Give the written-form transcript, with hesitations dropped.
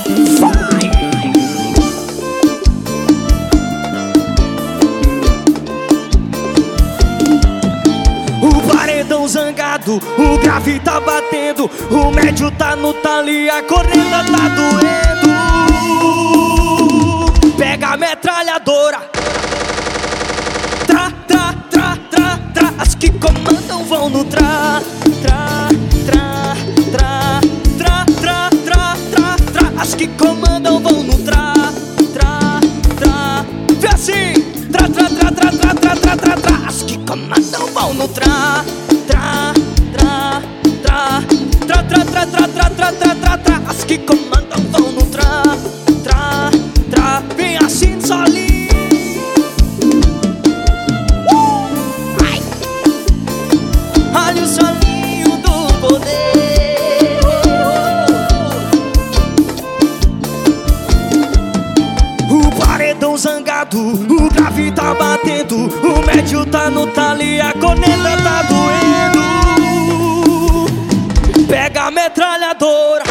Zangado, o grave tá batendo, o médio tá no tali, a corneta tá doendo. Pega a metralhadora, tra, tra, tra, tra, tra. As que comandam vão no tra, tra, tra, tra, tra, tra, tra, tra, tra. As que comandam vão no tra, tra, tra. Vê assim, tra, tra, tra, tra, tra, tra, tra, tra, tra. As que comandam vão no tra, tra, tra, tra, tra, tra, tra, tra, tra, tra, tra, tra, tra. As que comandam vão no tra, tra, tra. Vem assim solinho. Ai. Olha o solinho do poder. O paredão zangado, o grave tá batendo, o médio tá no tali, a corneta tá doendo. Pega a metralhadora,